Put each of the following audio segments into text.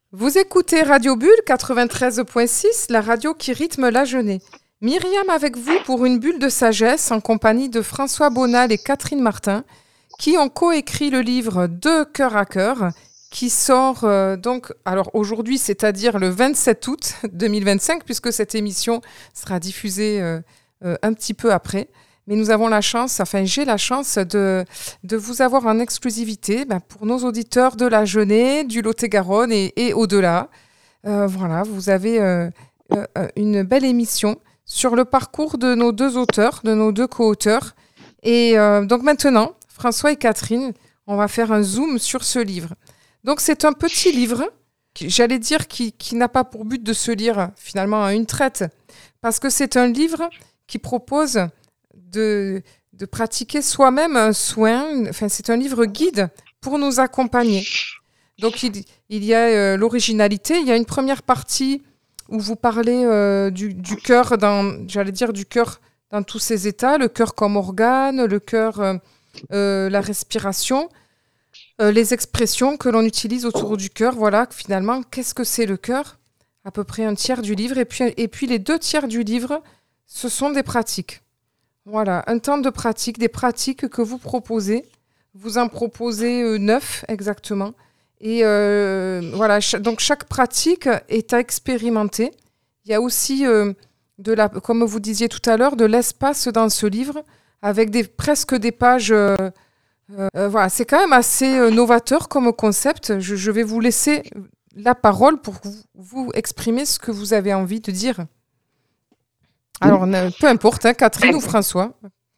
Vous écoutez Radio Bulle 93.6, la radio qui rythme la journée. Myriam avec vous pour une bulle de sagesse en compagnie de François Bonal et Catherine Martin qui ont coécrit le livre De cœur à cœur qui sort donc alors aujourd'hui, c'est-à-dire le 27 août 2025 puisque cette émission sera diffusée un petit peu après. Mais nous avons la chance, enfin j'ai la chance de vous avoir en exclusivité pour nos auditeurs de la Genée, du Lot-et-Garonne et au-delà. Voilà, vous avez une belle émission sur le parcours de nos deux auteurs, de nos deux co-auteurs. Et donc maintenant, François et Catherine, on va faire un zoom sur ce livre. Donc c'est un petit livre, j'allais dire, qui n'a pas pour but de se lire finalement à une traite, parce que c'est un livre qui propose de pratiquer soi-même un soin. Enfin, c'est un livre guide pour nous accompagner. Donc, il y a l'originalité. Il y a une première partie où vous parlez du cœur, du cœur dans tous ses états, le cœur comme organe, le cœur, la respiration, les expressions que l'on utilise autour du cœur. Voilà, finalement, qu'est-ce que c'est le cœur ? À peu près un tiers du livre. Et puis les 2 tiers du livre, ce sont des pratiques. Voilà, un temps de pratique, des pratiques que vous proposez. Vous en proposez 9 exactement. Et voilà, donc chaque pratique est à expérimenter. Il y a aussi, comme vous disiez tout à l'heure, de l'espace dans ce livre, avec presque des pages. Voilà, c'est quand même assez novateur comme concept. Je vais vous laisser la parole pour vous exprimer ce que vous avez envie de dire. Alors, peu importe, hein, Catherine ou François.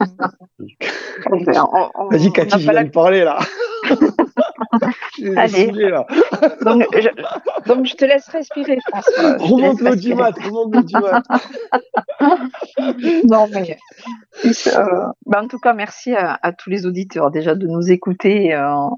Vas-y, Cathy, je viens de parler, là. Allez. Saoulé, là. Donc, je te laisse respirer, François. Remonte l'audimat. Non, mais... en tout cas, merci à tous les auditeurs, déjà, de nous écouter.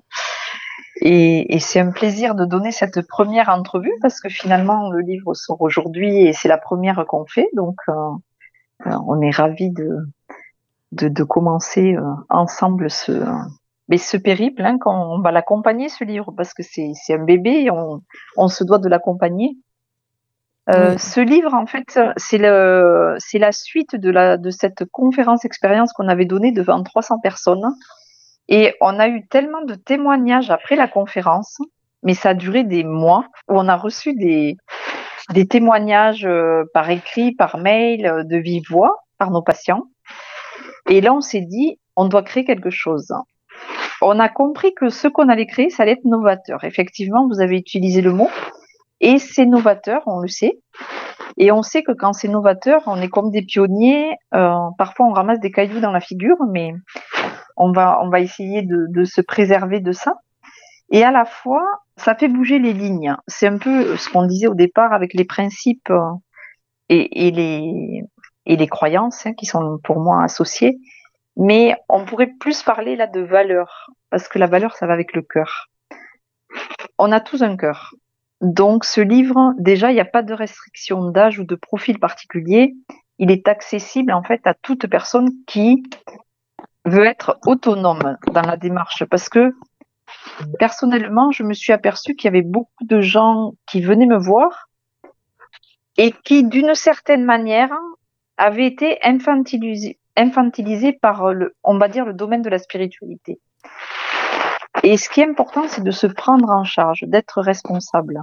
Et c'est un plaisir de donner cette première entrevue, parce que finalement, le livre sort aujourd'hui et c'est la première qu'on fait. Donc, on est ravis de commencer ensemble ce périple, hein, qu'on va l'accompagner, ce livre, parce que c'est un bébé et on se doit de l'accompagner. Oui. Ce livre, en fait, c'est la suite de cette conférence expérience qu'on avait donnée devant 300 personnes. Et on a eu tellement de témoignages après la conférence, mais ça a duré des mois, où on a reçu des témoignages par écrit, par mail, de vive voix, par nos patients. Et là, on s'est dit, on doit créer quelque chose. On a compris que ce qu'on allait créer, ça allait être novateur. Effectivement, vous avez utilisé le mot. Et c'est novateur, on le sait. Et on sait que quand c'est novateur, on est comme des pionniers. Parfois, on ramasse des cailloux dans la figure, mais on va essayer de se préserver de ça. Et à la fois, ça fait bouger les lignes. C'est un peu ce qu'on disait au départ avec les principes et les croyances, hein, qui sont pour moi associées. Mais on pourrait plus parler là de valeur, parce que la valeur, ça va avec le cœur. On a tous un cœur. Donc ce livre, déjà, il n'y a pas de restriction d'âge ou de profil particulier. Il est accessible en fait à toute personne qui veut être autonome dans la démarche, parce que personnellement, je me suis aperçue qu'il y avait beaucoup de gens qui venaient me voir et qui, d'une certaine manière, avaient été infantilisés par on va dire, le domaine de la spiritualité. Et ce qui est important, c'est de se prendre en charge, d'être responsable.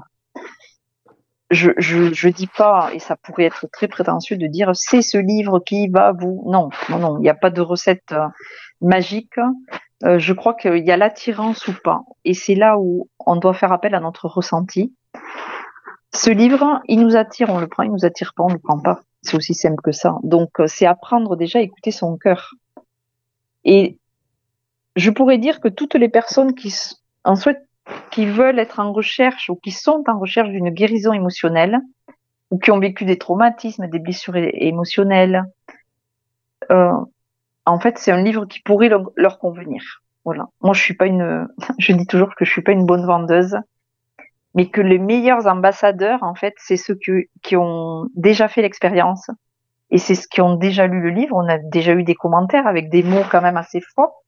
Je dis pas, et ça pourrait être très prétentieux de dire c'est ce livre qui va vous... Non, il n'y a pas de recette magique. Je crois qu'il y a l'attirance ou pas. Et c'est là où on doit faire appel à notre ressenti. Ce livre, il nous attire, on le prend, il nous attire pas, on le prend pas. C'est aussi simple que ça. Donc, c'est apprendre déjà à écouter son cœur. Et je pourrais dire que toutes les personnes qui veulent être en recherche ou qui sont en recherche d'une guérison émotionnelle ou qui ont vécu des traumatismes, des blessures émotionnelles, en fait, c'est un livre qui pourrait leur convenir. Voilà. Moi, je dis toujours que je suis pas une bonne vendeuse, mais que les meilleurs ambassadeurs, en fait, c'est ceux qui ont déjà fait l'expérience et c'est ceux qui ont déjà lu le livre. On a déjà eu des commentaires avec des mots quand même assez forts,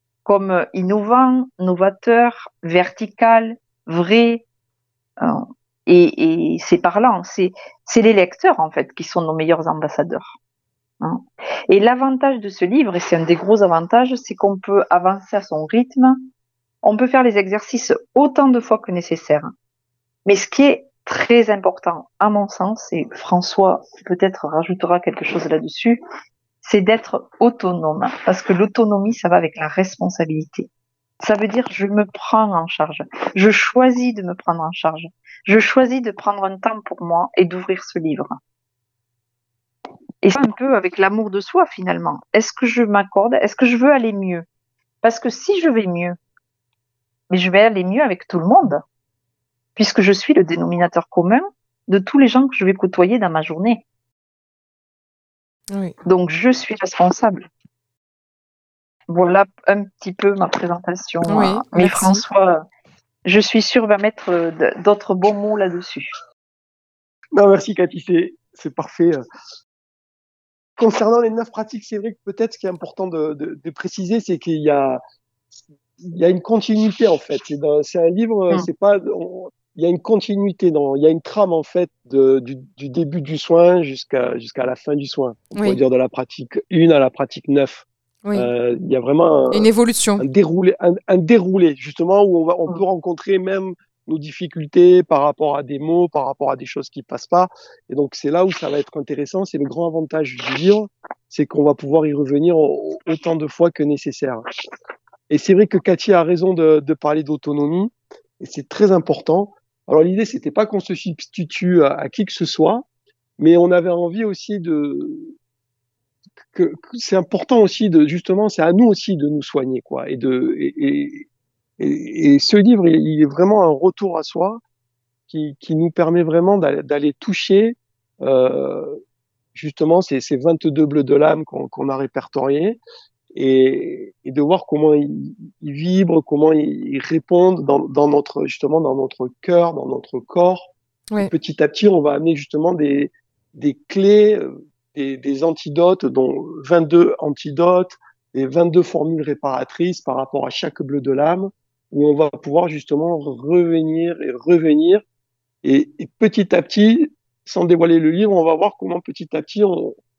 comme innovant, novateur, vertical, vrai. Et c'est parlant, c'est les lecteurs en fait qui sont nos meilleurs ambassadeurs. Hein. Et l'avantage de ce livre, et c'est un des gros avantages, c'est qu'on peut avancer à son rythme, on peut faire les exercices autant de fois que nécessaire. Mais ce qui est très important, à mon sens, et François peut-être rajoutera quelque chose là-dessus, c'est d'être autonome. Parce que l'autonomie, ça va avec la responsabilité. Ça veut dire je me prends en charge. Je choisis de me prendre en charge. Je choisis de prendre un temps pour moi et d'ouvrir ce livre. Et c'est un peu avec l'amour de soi finalement. Est-ce que je m'accorde? Est-ce que je veux aller mieux? Parce que si je vais mieux, mais je vais aller mieux avec tout le monde, puisque je suis le dénominateur commun de tous les gens que je vais côtoyer dans ma journée. Oui. Donc je suis responsable. Voilà un petit peu ma présentation. Oui, mais merci. François, je suis sûre, va mettre d'autres bons mots là-dessus. Non, merci Cathy, c'est parfait. Concernant les 9 pratiques, c'est vrai que peut-être ce qui est important de préciser, c'est qu'il y a une continuité en fait. C'est un livre, il y a une continuité, il y a une trame en fait du début du soin jusqu'à la fin du soin. On pourrait dire de la pratique 1 à la pratique 9. Oui. Il y a vraiment une évolution, un déroulé justement où on peut rencontrer même nos difficultés par rapport à des mots, par rapport à des choses qui passent pas. Et donc c'est là où ça va être intéressant. C'est le grand avantage du livre, c'est qu'on va pouvoir y revenir autant de fois que nécessaire. Et c'est vrai que Cathy a raison de parler d'autonomie, et c'est très important. Alors l'idée, c'était pas qu'on se substitue à qui que ce soit, mais on avait envie aussi que c'est important aussi justement, c'est à nous aussi de nous soigner, quoi. Et ce livre, il est vraiment un retour à soi qui nous permet vraiment d'aller toucher justement ces 22 bleus de l'âme qu'on a répertoriés. Et de voir comment ils vibrent, comment ils répondent dans notre cœur, dans notre corps. Oui. Et petit à petit, on va amener justement des clés, des antidotes, dont 22 antidotes, et 22 formules réparatrices par rapport à chaque bleu de l'âme, où on va pouvoir justement revenir. Et petit à petit, sans dévoiler le livre, on va voir comment petit à petit,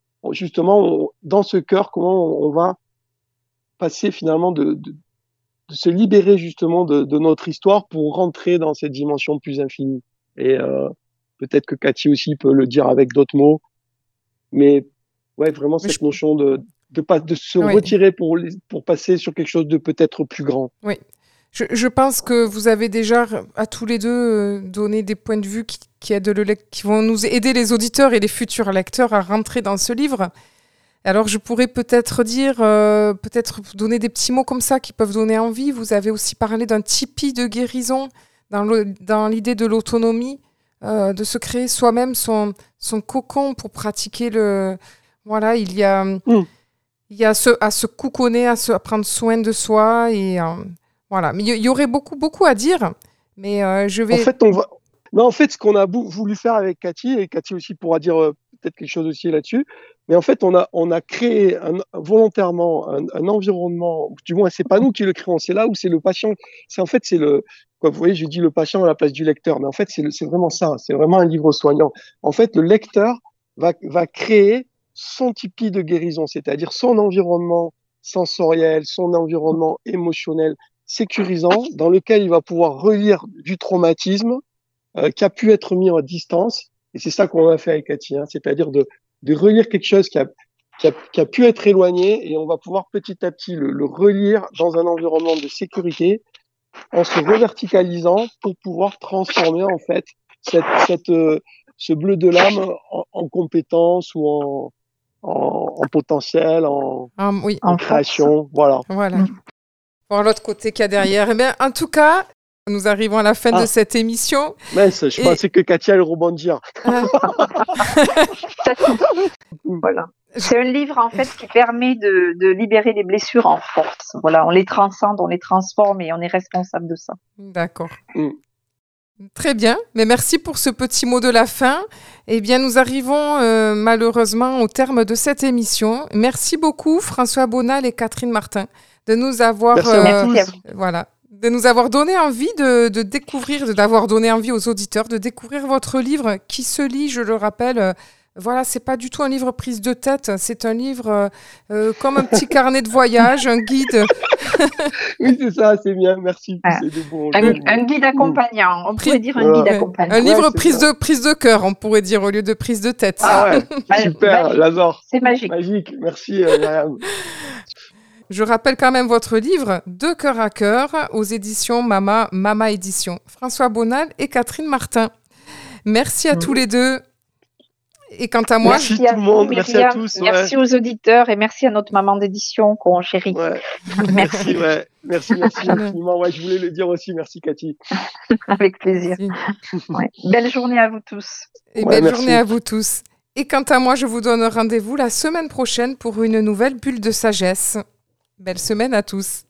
dans ce cœur, comment on va passer finalement de se libérer justement de notre histoire pour rentrer dans cette dimension plus infinie. Et peut-être que Cathy aussi peut le dire avec d'autres mots, mais ouais, vraiment cette notion de se retirer pour passer sur quelque chose de peut-être plus grand. Oui. Je pense que vous avez déjà à tous les deux donné des points de vue qui vont nous aider les auditeurs et les futurs lecteurs à rentrer dans ce livre. Alors, je pourrais peut-être dire, peut-être donner des petits mots comme ça qui peuvent donner envie. Vous avez aussi parlé d'un tipi de guérison dans l'idée de l'autonomie, de se créer soi-même son cocon pour pratiquer Voilà, il y a à se couconner, à prendre soin de soi. Et voilà. Mais il y aurait beaucoup à dire. Mais je vais... En fait, ce qu'on a voulu faire avec Cathy, et Cathy aussi pourra dire peut-être quelque chose aussi là-dessus, mais en fait, on a créé volontairement un environnement, du moins, c'est pas nous qui le créons, c'est là où c'est le patient. Vous voyez, je dis le patient à la place du lecteur, mais en fait, c'est vraiment ça, c'est vraiment un livre soignant. En fait, le lecteur va créer son tipi de guérison, c'est-à-dire son environnement sensoriel, son environnement émotionnel sécurisant, dans lequel il va pouvoir relire du traumatisme qui a pu être mis en distance. Et c'est ça qu'on a fait avec Cathy, c'est-à-dire de relire quelque chose qui a pu être éloigné, et on va pouvoir petit à petit le relire dans un environnement de sécurité en se reverticalisant pour pouvoir transformer en fait ce bleu de l'âme en compétence ou en potentiel, en création. Voilà. Pour l'autre côté qu'il y a derrière. Eh bien, en tout cas, nous arrivons à la fin de cette émission. Je pensais que Cathy allait rebondir. Voilà. C'est un livre en fait qui permet de libérer les blessures en force. Voilà, on les transcende, on les transforme et on est responsable de ça. D'accord. Très bien, mais merci pour ce petit mot de la fin. Eh bien, nous arrivons malheureusement au terme de cette émission. Merci beaucoup François Bonal et Catherine Martin de nous avoir de nous avoir donné envie de découvrir, d'avoir donné envie aux auditeurs de découvrir votre livre qui se lit, je le rappelle. Voilà, c'est pas du tout un livre prise de tête, c'est un livre comme un petit carnet de voyage, un guide. Oui, c'est ça, c'est bien, merci. Ah. C'est des bons Un guide accompagnant, on pourrait dire un guide accompagnant. Un livre c'est prise de cœur, on pourrait dire, au lieu de prise de tête. Ah ouais, super, Magique. j'adore. C'est magique. Magique, merci Myriam. Je rappelle quand même votre livre, De cœur à cœur, aux éditions Mama Édition. François Bonal et Catherine Martin. Merci à tous les deux. Et quant à moi... Merci tout le monde, merci à tous. Merci aux auditeurs et merci à notre maman d'édition qu'on chérit. Ouais. Merci. Merci infiniment. Ouais, je voulais le dire aussi, merci Cathy. Avec plaisir. Ouais. Belle journée à vous tous. Et belle journée à vous tous. Et quant à moi, je vous donne rendez-vous la semaine prochaine pour une nouvelle bulle de sagesse. Belle semaine à tous.